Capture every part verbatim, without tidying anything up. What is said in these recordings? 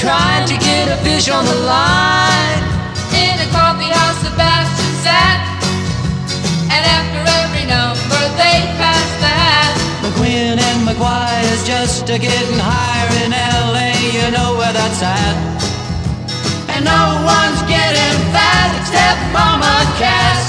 trying to get a fish on the line. In a coffee house Sebastian sat, and after every number they passed the hat. McQueen and McGuire's just a getting higher in L A, you know where that's at. And no one's getting fat except Mama Cass.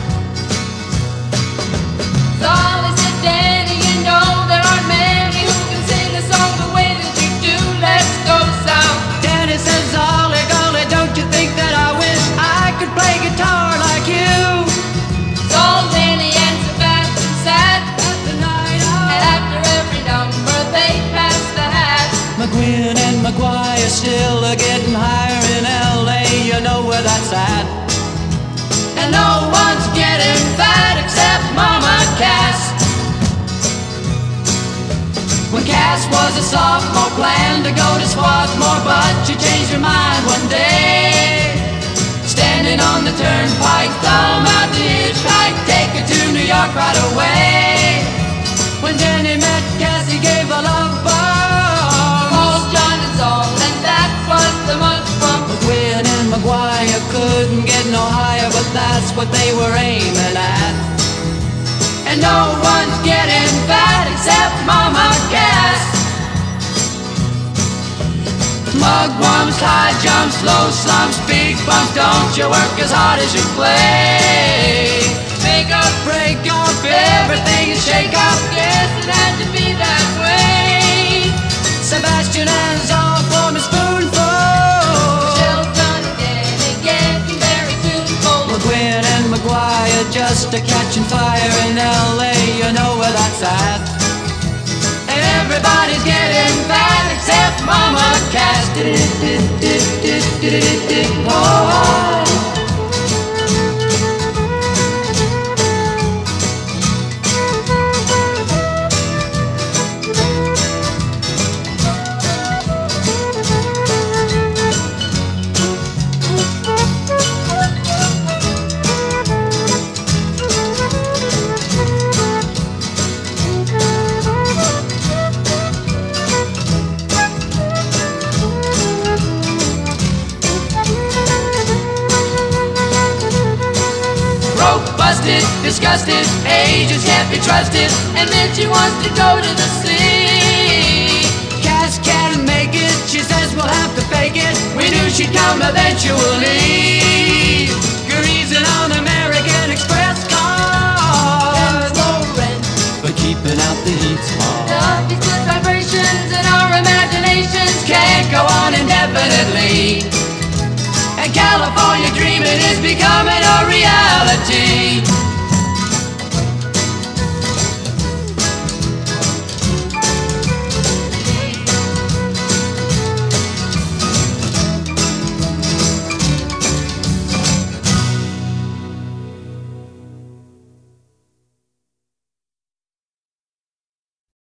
Solly said, Danny, you know there aren't many who can sing a song the way that you do. Let's go south. Danny says, Ollie, golly, don't you think that I wish I could play guitar like you? So Danny and Sebastian sat At the night out, and after every number they passed the hat. McQueen and McGuire still are getting higher in L A, you know where that's at. And no one's getting fat except Mama Cass. When Cass was a sophomore, planned to go to Swarthmore, but she changed her mind one day. Standing on the turnpike, thumb out the hitchhike, take her to New York right away. When Jenny met Cass, he gave a love bomb. Called John and Saul, and that was the much fun. McQueen and McGuire couldn't get no higher, but that's what they were aiming at. And no one's getting fat except Mama Cass. Mugwumps, high jumps, low slumps, big bumps, don't you work as hard as you play. Make up, Break off everything and shake up. guess it had to be that way. Sebastian and Saul form a spoonful. Still John and Danny getting very tuneful. McQueen and McGuire just a catching fire in L A, you know where that's at. And everybody's getting fat except Mama Cass. Oh. Busted, disgusted, agents can't be trusted, And then she wants to go to the sea. Cass can't make it, she says we'll have to fake it. We knew she'd come eventually. Greasing on American Express cars, Low rent, but keeping out the heat's hard. love is good vibrations, and our imaginations Can't go on indefinitely, and California dreaming is becoming